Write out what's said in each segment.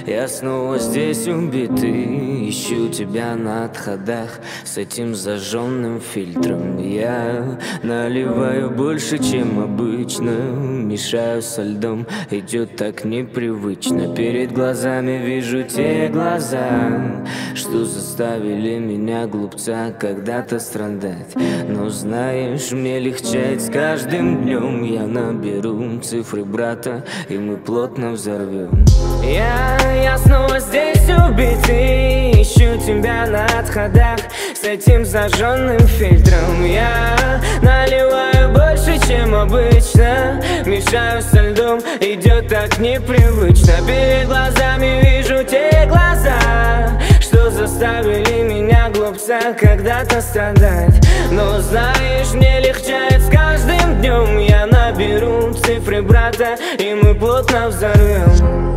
Я снова здесь убитый, ищу тебя на отходах. С этим зажженным фильтром я наливаю больше, чем обычно. Мешаю со льдом, идет так непривычно. Перед глазами вижу те глаза, что заставили меня, глупца, когда-то страдать. Но знаешь, мне легчает с каждым днем. Я наберу цифры брата, и мы плотно взорвем. Я снова здесь убитый, ищу тебя на отходах. С этим зажженным фильтром я наливаю больше, чем обычно. Мешаю со льдом, идет так непривычно. Перед глазами вижу те глаза, что заставили меня, глупца, когда-то страдать. Но знаешь, мне легчает с каждым днем. Я наберу цифры брата, и мы плотно взорвем.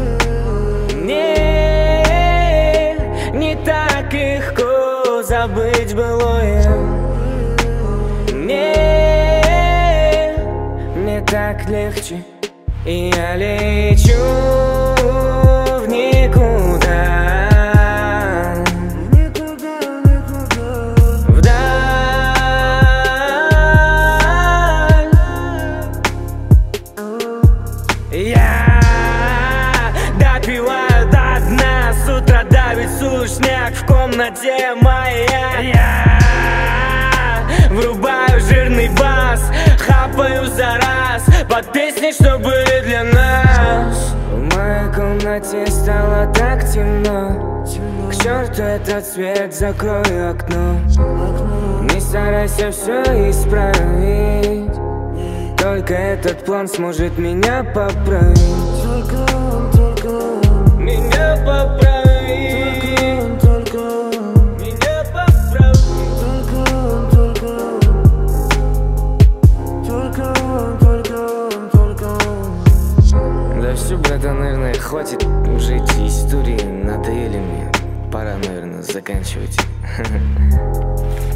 Не так легко забыть былое. Мне так легче, и я лечу в никуда. Я допиваю до дна, с утра давит сушняк в комнате моя. Я врубаю жирный бас, хапаю за раз под песни, что были для нас. В моей комнате стало так темно. К черту этот свет, закрою окно. Не старайся все исправить, только этот план сможет меня поправить. Меня поправить. Меня поправить. Да все, братан, наверное, хватит уже эти истории, надоели мне. Пора, наверное, заканчивать.